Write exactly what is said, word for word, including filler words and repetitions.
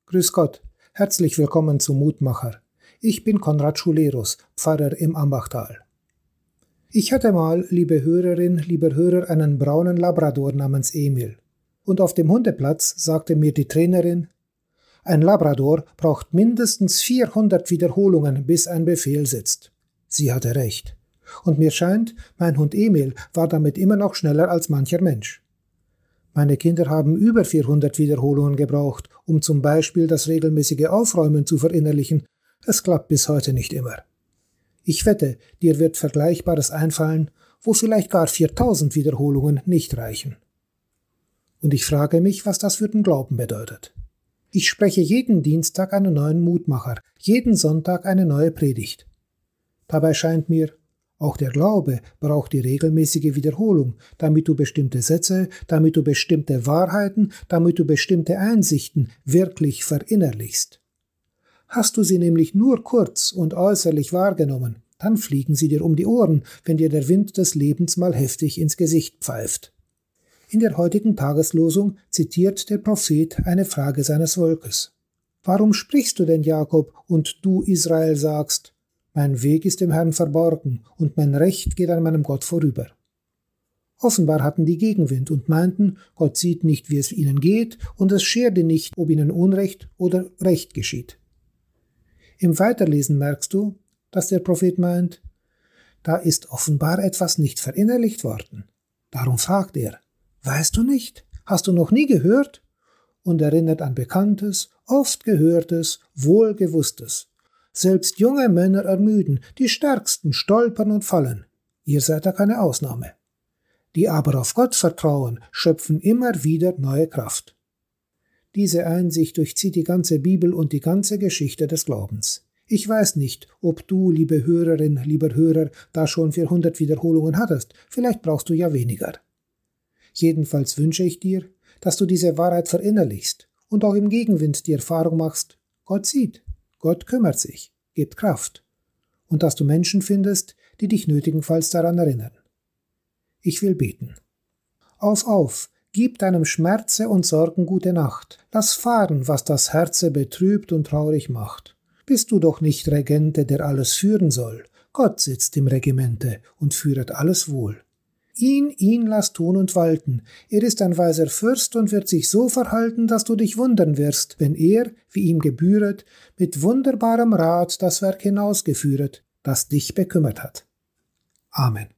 Grüß Gott, herzlich willkommen zum Mutmacher. Ich bin Konrad Schulerus, Pfarrer im Ambachtal. Ich hatte mal, liebe Hörerin, lieber Hörer, einen braunen Labrador namens Emil. Und auf dem Hundeplatz sagte mir die Trainerin, ein Labrador braucht mindestens vierhundert Wiederholungen, bis ein Befehl sitzt. Sie hatte recht. Und mir scheint, mein Hund Emil war damit immer noch schneller als mancher Mensch. Meine Kinder haben über vierhundert Wiederholungen gebraucht, um zum Beispiel das regelmäßige Aufräumen zu verinnerlichen. Es klappt bis heute nicht immer. Ich wette, dir wird Vergleichbares einfallen, wo vielleicht gar viertausend Wiederholungen nicht reichen. Und ich frage mich, was das für den Glauben bedeutet. Ich spreche jeden Dienstag einen neuen Mutmacher, jeden Sonntag eine neue Predigt. Dabei scheint mir, auch der Glaube braucht die regelmäßige Wiederholung, damit du bestimmte Sätze, damit du bestimmte Wahrheiten, damit du bestimmte Einsichten wirklich verinnerlichst. Hast du sie nämlich nur kurz und äußerlich wahrgenommen, dann fliegen sie dir um die Ohren, wenn dir der Wind des Lebens mal heftig ins Gesicht pfeift. In der heutigen Tageslosung zitiert der Prophet eine Frage seines Volkes. Warum sprichst du denn, Jakob, und du, Israel, sagst, mein Weg ist dem Herrn verborgen und mein Recht geht an meinem Gott vorüber? Offenbar hatten die Gegenwind und meinten, Gott sieht nicht, wie es ihnen geht, und es scherte nicht, ob ihnen Unrecht oder Recht geschieht. Im Weiterlesen merkst du, dass der Prophet meint, da ist offenbar etwas nicht verinnerlicht worden. Darum fragt er, weißt du nicht? Hast du noch nie gehört? Und erinnert an Bekanntes, oft Gehörtes, Wohlgewusstes. Selbst junge Männer ermüden, die Stärksten stolpern und fallen. Ihr seid da keine Ausnahme. Die aber auf Gott vertrauen, schöpfen immer wieder neue Kraft. Diese Einsicht durchzieht die ganze Bibel und die ganze Geschichte des Glaubens. Ich weiß nicht, ob du, liebe Hörerin, lieber Hörer, da schon vierhundert Wiederholungen hattest. Vielleicht brauchst du ja weniger. Jedenfalls wünsche ich dir, dass du diese Wahrheit verinnerlichst und auch im Gegenwind die Erfahrung machst, Gott sieht, Gott kümmert sich, gibt Kraft, und dass du Menschen findest, die dich nötigenfalls daran erinnern. Ich will beten. Auf, auf, gib deinem Schmerze und Sorgen gute Nacht, lass fahren, was das Herze betrübt und traurig macht. Bist du doch nicht Regente, der alles führen soll, Gott sitzt im Regimente und führet alles wohl. Ihn, ihn lass tun und walten. Er ist ein weiser Fürst und wird sich so verhalten, dass du dich wundern wirst, wenn er, wie ihm gebühret, mit wunderbarem Rat das Werk hinausgeführet, das dich bekümmert hat. Amen.